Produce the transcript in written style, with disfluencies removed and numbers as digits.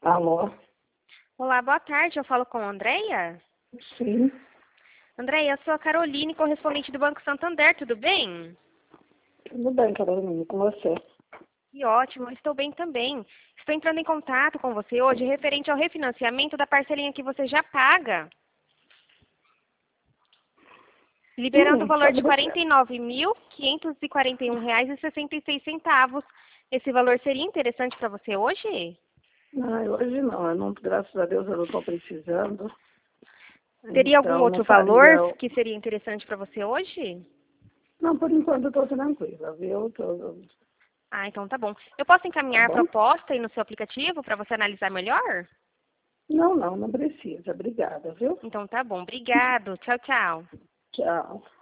Alô? Olá, boa tarde. Eu falo com a Andréia? Sim, Andréia, eu sou a Caroline, correspondente do Banco Santander, tudo bem? tudo bem, Carolina, com você? Que ótimo, eu estou bem também. Estou entrando em contato com você hoje referente ao refinanciamento da parcelinha que você já paga, liberando o valor de Sobre R$ o quê? 49.541,66. Esse valor seria interessante para você hoje? Hoje não, graças a Deus eu não estou precisando, Teria algum então não outro valor faria. que seria interessante para você hoje? Não, por enquanto eu estou tranquila, viu? Ah, então tá bom. Eu posso Tá encaminhar a bom? proposta aí no seu aplicativo para você analisar melhor? Não precisa, obrigada, viu? Então tá bom. Obrigado. Tchau, tchau. Tchau.